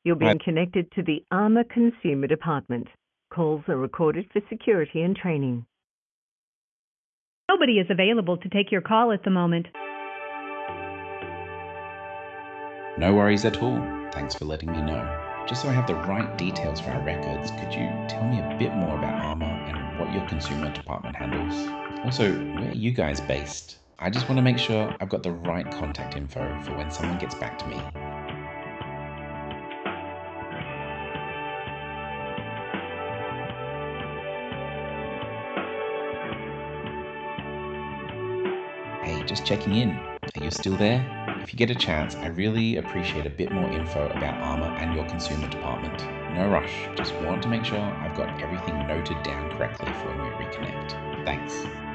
You're Hi. being connected to the Armour Consumer Department. Calls are recorded for security and training. Nobody is available to take your call at the moment. No worries at all. Thanks for letting me know. Just so I have the right details for our records, could you tell me a bit more about Armour and what your consumer department handles? Also, where are you guys based? I just want to make sure I've got the right contact info for when someone gets back to me. Hey, just checking in. Are you still there? If you get a chance, I really appreciate a bit more info about Armour and your consumer department. No rush, just want to make sure I've got everything noted down correctly for when we reconnect. Thanks.